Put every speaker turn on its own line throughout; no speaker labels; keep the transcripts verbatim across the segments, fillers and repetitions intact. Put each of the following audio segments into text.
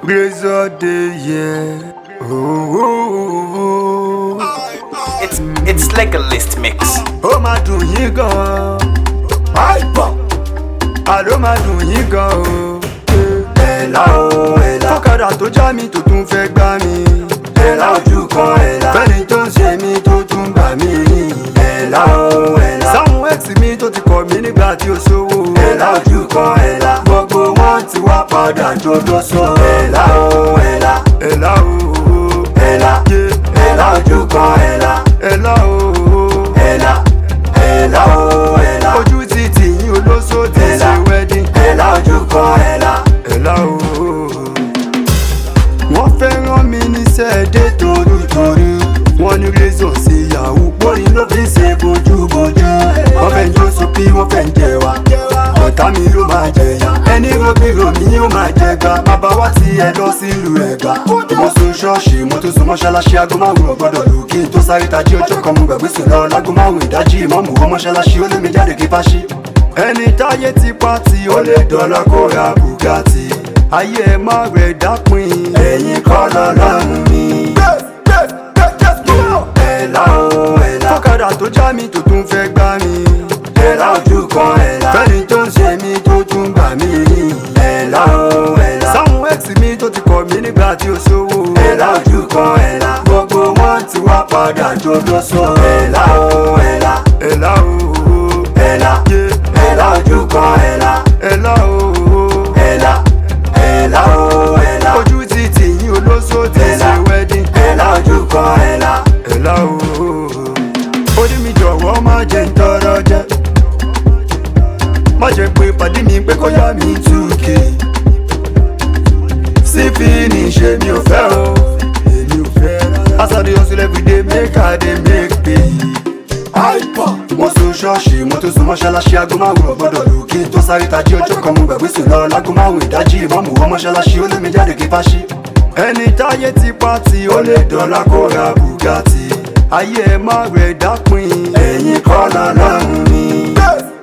Razor day, yeah. Oh, oh, oh.
It's it's like a list mix.
Ó máa dùn yín gan. Hyper. Àló máa dùn yín gan o. Ẹ̀la o, ẹ̀la. Fọ́kadà tó já mi tó tún fẹ́ gbá mi. Ẹ̀la ojú kan ẹ̀la. Fẹ́ni tó ń ṣe mí tó tún bà mí. Ẹ̀la o, ẹ̀la. Sáwọn ex mi tó ti kọ̀ mí nígbà tí ó ṣòwò. Ẹ̀la ojú kan ẹ̀la. Gbogbo wọn ti wá padà jọjọ sọ. Ẹ̀la o, ẹ̀la. Ẹ̀la o, ẹ̀la. Ẹ̀la ojú kan ẹ̀la. Ẹ̀la o, ẹ̀la. Ẹ̀la o, ẹ̀la. Ojú ti tì yín olóṣó ti ṣe wedding. Ẹ̀la ojú kan ẹ̀la. Ẹ̀la o. Wọ́n fẹ́ rán mi níṣẹ́ dé torítorí. Wọ́n ní Razor sí yahoo pórí ló fi ṣe bójúbójú. Wọ́n fẹ́ jó sópí, wọ́n fẹ́ ń jẹ wa. Ọ̀tá mi ló máa jẹ̀yà. Ẹni rògbìrò mi yóò máa jẹgba. Bàbá wa ti ẹ lọ sílùú Ẹ̀gbá. Mo sùn ṣọ́ọ̀ṣì, mo tún sùn mọ́ṣáláṣí. Aago márùn-ún gbọ́dọ̀ lù kí n tó sáré tají. Ọjọ́ kan mo gbàgbé sùn lọ láago márùn-ún ìdájí. Ìmọ̀mù wọ mọ́ṣáláṣí, ó lé mi jáde kí fáṣí. Ẹni táyé ti pàtì, ó lè dọ́là kó ra Bugatti. Ayé ẹ má rẹ̀ dápin, ẹ̀yin kọ́ lọ́lọ́run mi. Ẹ̀la o, ẹ̀la. Fọ́kadà tó já mi tó tún fẹ́ gbá mi. Ẹ̀la ojú kan ẹ̀la. Fẹ́ni tó ń ṣe mí tó tún bà mí. Ẹ̀la o, ẹ̀la. Sáwọn ex mi tó ti kọ̀ mí nígbà tí ó ṣòwò. Ẹ̀la ojú kan ẹ̀la. Gbogbo wọn ti wá padà jọjọ sọ. Ẹ̀la o, ẹ̀la. Ẹ̀la o, ẹ̀la. Ẹ̀la ojú kan ẹ̀la. Ẹ̀la o, ẹ̀la. Ẹ̀la o, ẹ̀la. Ojú ti tì yín olóṣó ti ṣe wedding. Ẹ̀la ojú kan ẹ̀la. Ẹ̀la o. Ó ní mi jọ̀wọ́ má jẹ́ ń tọrọ jẹ. Má jẹ́ pé pàdé mi pé kó yá mi two k. Sí finish èmi ò fẹ́ o. Èmi ò fẹ́ rárá. As I dey hustle everyday make I dey make pay. Hyper. Mo sùn ṣọ́ọ̀ṣì, mo tún sùn mọ́ṣáláṣí. Aago márùn-ún gbọ́dọ̀ lù kí n tó sáré tají. Ọjọ́ kan mo gbàgbé sùn lọ láago márùn-ún ìdájí. Ìmọ̀mù wọ mọ́ṣáláṣí, ó lé mi jáde kí fáṣí. Ẹni táyé ti pàtì, ó lè dọ́là kó ra Bugatti. Ayé ẹ má rẹ̀ dápin, ẹ̀yin kọ́ lọ́lọ́run mi.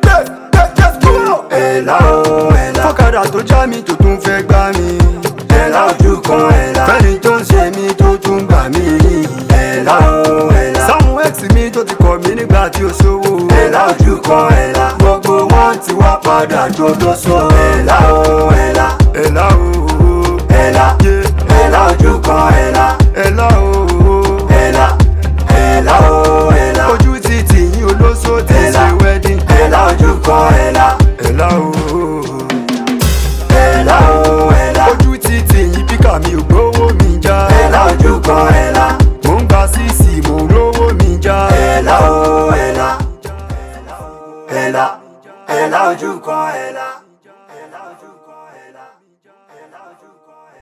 Ẹ̀la o, ẹ̀la. Fọ́kadà tó já mi tó tún fẹ́ gbá mi. Ẹ̀la ojú kan ẹ̀la. Fẹ́ni tó ń ṣe mí tó tún bà mí. Ẹ̀la o, ẹ̀la. Sáwọn ex mi tó ti kọ̀ mí nígbà tí ó ṣòwò. Ẹ̀la ojú kan ẹ̀la. Gbogbo wọn ti wá padà jọjọ sọ. Ẹ̀la o, ẹ̀la. Ẹ̀la o, ẹ̀la. Ẹ̀la ojú kan ẹ̀la. Ẹ̀la o, ẹ̀la. Ẹ̀la o, ẹ̀la. Ojú ti tì yín olóṣó ti ṣe wedding. Ẹ̀la ojú kan ẹ̀la. Ẹ̀la o, ẹ̀la o, ẹ̀la. Ojú ti tì yín píkà mi ò gbówó mi já. Ẹ̀la ojú kan ẹ̀la. Mò ń gba sísì mò ń rówó mi já. Ẹ̀la o, ẹ̀la. Ẹ̀la. Ẹ̀la ojú kan ẹ̀la.